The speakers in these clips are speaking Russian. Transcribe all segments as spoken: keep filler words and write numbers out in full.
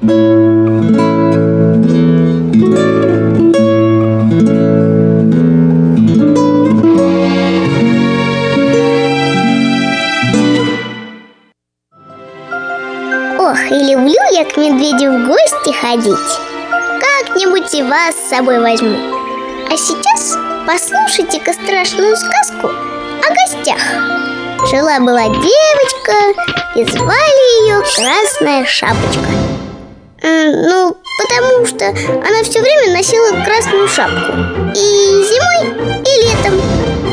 Ох, и люблю я к медведю в гости ходить. Как-нибудь и вас с собой возьму. А сейчас послушайте-ка страшную сказку о гостях. Жила-была девочка, и звали ее Красная Шапочка. Ну, потому что она все время носила красную шапку. И зимой, и летом.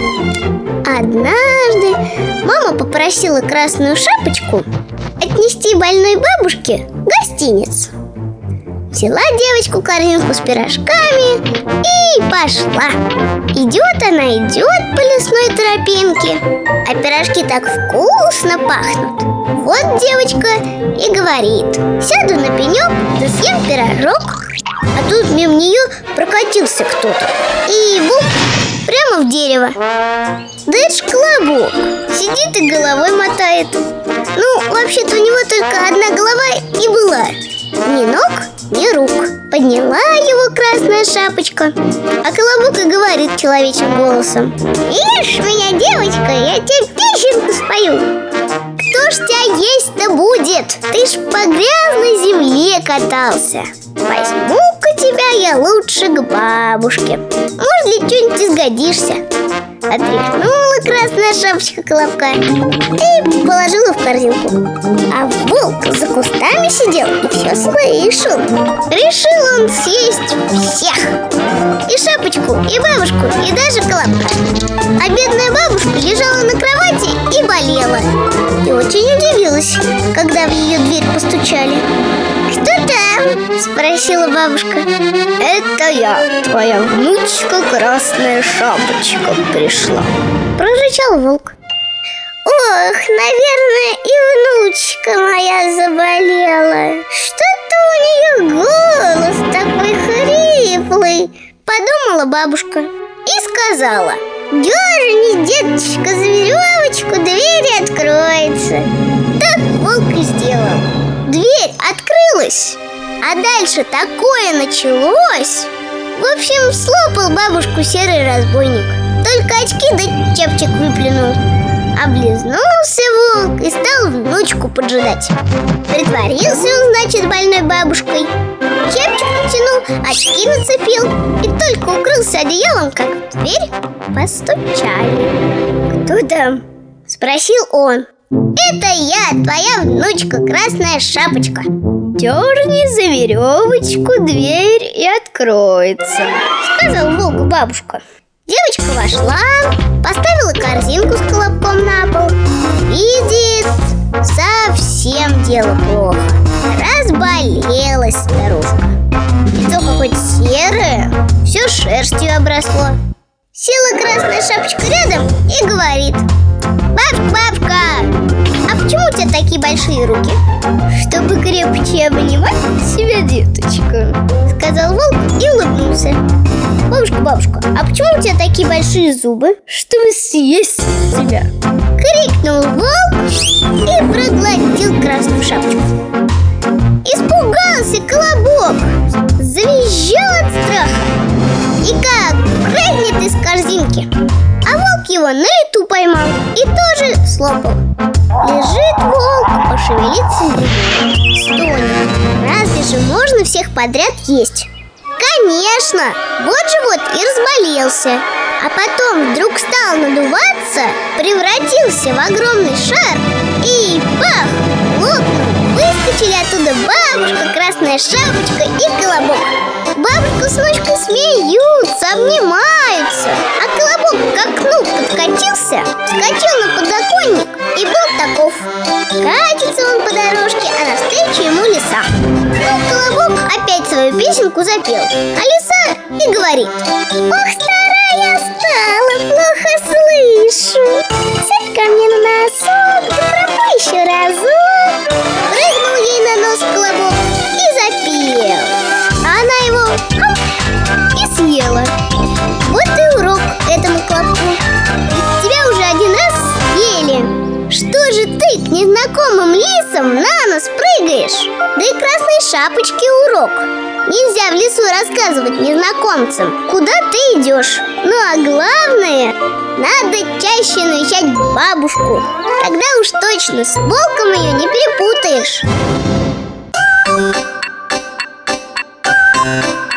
Однажды мама попросила Красную Шапочку отнести больной бабушке гостиниц. Взяла девочку корзинку с пирожками и пошла. Идет она, идет по лесной тропинке, а пирожки так вкусно пахнут. Вот девочка и говорит: сяду на пенек, да съем пирожок. А тут мимо нее прокатился кто-то и бух, прямо в дерево. Да это ж Колобок, сидит и головой мотает. Ну, вообще-то у него только одна голова и была. Ни ног, ни рук. Подняла его Красная Шапочка, а Колобок и говорит человечьим голосом: ишь меня, девочка, я тебе песенку спою. Кто ж тебя есть-то будет? Ты ж по грязной земле катался. Возьму-ка тебя я лучше к бабушке. Может, для чего-нибудь изгодишься. Отряхнула Красная Шапочка Колобка и положила в корзинку. А волк за кустами сидел и все слышал. Решил он съесть всех: и Шапочку, и бабушку, и даже Колобка. А бедная бабушка лежала на кровати и болела. И очень удивилась, когда в ее дверь постучали. «Кто там?» – спросила бабушка. «Это я, твоя внучка Красная Шапочка пришла», – прорычал волк. «Ох, наверное, и внучка моя заболела. Что-то у нее голос такой хриплый», – подумала бабушка и сказала: «Дерни, деточка, за веревочку, дверь откроется». Так волк и сделал. Дверь открылась, а дальше такое началось. В общем, слопал бабушку серый разбойник. Только очки да чепчик выплюнул. Облизнулся волк и стал внучку поджидать. Притворился он, значит, больной бабушкой. Чепчик натянул, очки нацепил и только укрылся одеялом, как в дверь постучали. «Кто там?» – спросил он. «Это я, твоя внучка Красная Шапочка». «Дерни за веревочку, дверь и откроется», — сказал волку бабушка. Девочка вошла, поставила корзинку с Колобком на пол. Видит, совсем дело плохо. Разболелась старушка. Лицо какое-то серое, все шерстью обросло. Села Красная Шапочка рядом и говорит: «Бабушка, бабушка, а почему у тебя такие большие руки?» «Чтобы крепче обнимать себя, деточка», — сказал волк и улыбнулся. «Бабушка, бабушка, а почему у тебя такие большие зубы?» «Чтобы съесть тебя», — крикнул волк и проглотил Красную Шапочку. Испугался Колобок, завизжал от страха и как прыгнет из корзинки. А волк его на лету поймал и тоже слопал. Лежит волк, пошевелиться не может, стонет. Разве же можно всех подряд есть? Конечно, вот же вот и разболелся. А потом вдруг стал надуваться, превратился в огромный шар и пах, лопнул. Выскочили оттуда бабушка, Красная Шапочка и Колобок. Бабушка с внучкой смеются, обнимаются. А Колобок к окну подкатился, вскочил на подоконник и был таков. Катится он по дорожке, а навстречу ему лиса. Ну, Колобок опять свою песенку запел, а лиса и говорит: «Ох, старая я стала, плохо слышу. Сядь ко мне на носок, да пропой еще разок». Прыгнул ей на нос Колобок и запел. А она его ам, и съела. Вот и урок этому Колобку. Ведь тебя уже один раз съели. Что же ты к незнакомым лисам на нос прыгаешь? Да и Красной шапочки урок. Нельзя в лесу рассказывать незнакомцам, куда ты идешь. Ну а главное, надо чаще навещать бабушку. Тогда уж точно с волком ее не перепутаешь.